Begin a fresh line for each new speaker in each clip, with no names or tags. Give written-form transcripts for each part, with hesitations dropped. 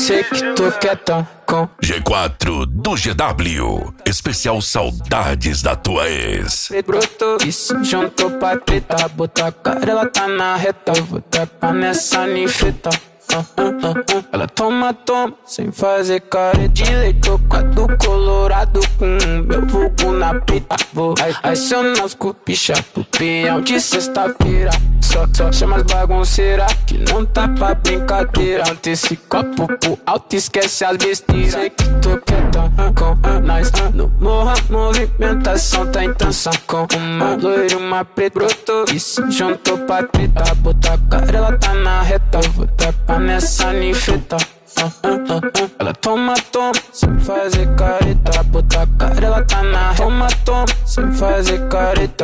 Sei que tu quer tão com
G4 do GW, especial Saudades da Tua Ex.
brotou e se juntou pra treta. Botou a cara, ela tá na reta. Vou tapar nessa ninfeta. Ela toma, sem fazer cara de leite. Quadro colorado com meu vulgo na peita. Vou acionar os cupicha pro peão de sexta-feira. Só chama as bagunceiras que não tá pra brincadeira. Ante esse copo pro alto, esquece as besteiras. Sei que tu quer tão com nós no morro, a movimentação tá intensa. Com uma loira e uma preta brotou e se juntou pra treta. Botou a cara, ela tá na reta. Vou tapar nessa ninfeta. Ela toma, sem fazer careta. Botou a cara, ela tá na reta. Toma, sem fazer careta.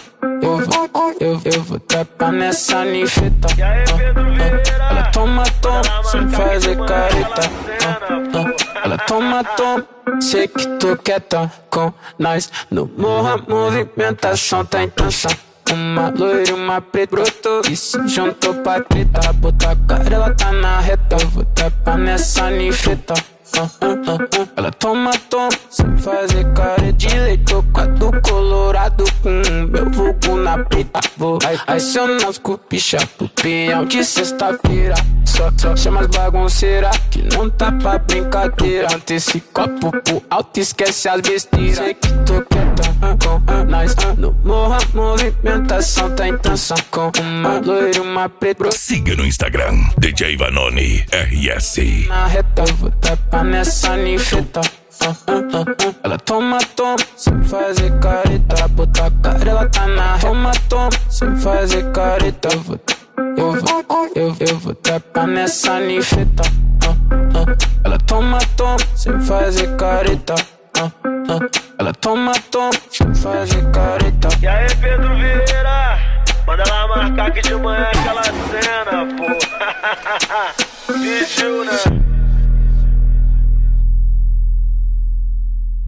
Eu vou tapar nessa ninfeta. Ela toma, sem fazer careta. Ela toma, sei que tu quer tão com nós no morro, a movimentação tá intensa. Uma loira e uma preta brotou e se juntou pra treta. Botou a cara, ela tá na reta. Vou tapar nessa ninfeta. Ela toma, sem fazer cara de leite. Quadro colorado com meu vulgo na peita. Vou acionar os cupicha pro peão de sexta-feira. Só chama as bagunceiras que não tá pra brincadeira. Ante esse copo pro alto, esquece as besteiras. Sei que tu quer tão com nós no morro, a movimentação tá intensa. Com uma loira e uma preta.
Siga no Instagram, DJ Vanoni RS.
Na reta, vou tapar nessa ninfeta. Ela toma, sem fazer careta. Botou a cara, ela tá na reta. Toma, sem fazer careta. Eu vou tapar nessa ninfeta. Ela toma, sem fazer careta. Ela toma, sem fazer careta.
E aí, Pedro Vieira, manda ela marcar que de manhã é aquela cena, pô. Pediu, né?